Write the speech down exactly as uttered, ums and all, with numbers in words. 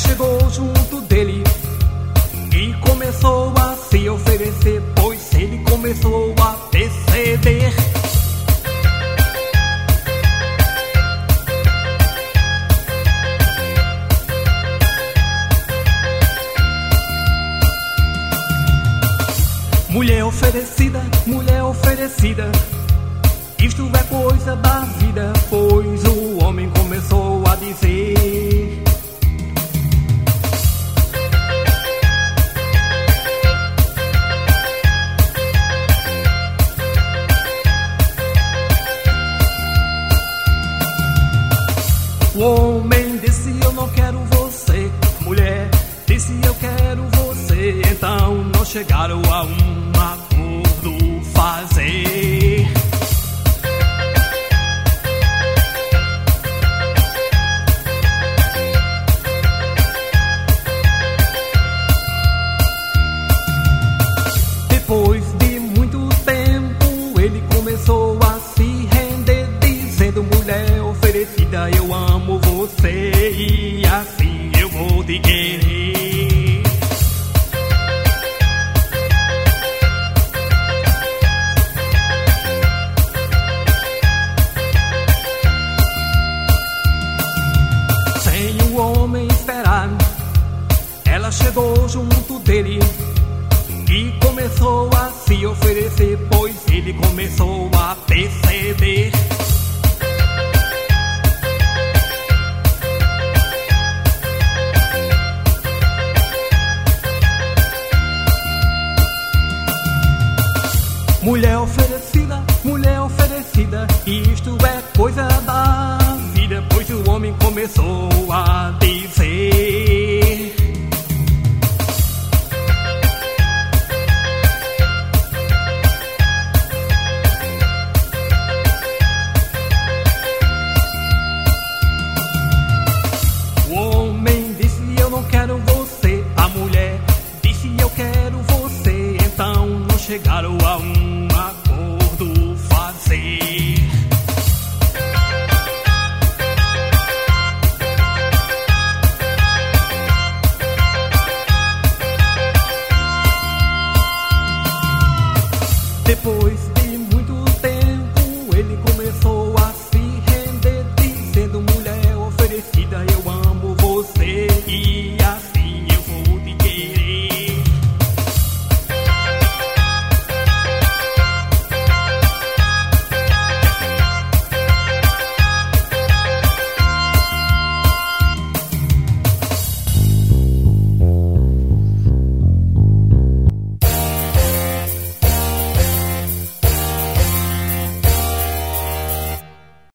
chegou junto dele e começou a se oferecer, pois ele começou a perceber. Mulher oferecida, mulher oferecida, isto é coisa da vida, pois o homem começou a dizer: o homem disse: eu não quero você. Mulher disse: eu quero você. Então não chegaram a um acordo fazer. Depois de muito tempo ele começou a se render, dizendo: mulher oferecida, eu amo você e assim eu vou te querer. Sem o homem esperar, ela chegou junto dele e começou a se oferecer, pois ele começou a perceber. Mulher oferecida, mulher oferecida, isto é coisa da vida, pois o homem começou a dizer: o homem disse: eu não quero você. A mulher disse: eu quero você. Então não chegaram a um acordo fazer. Depois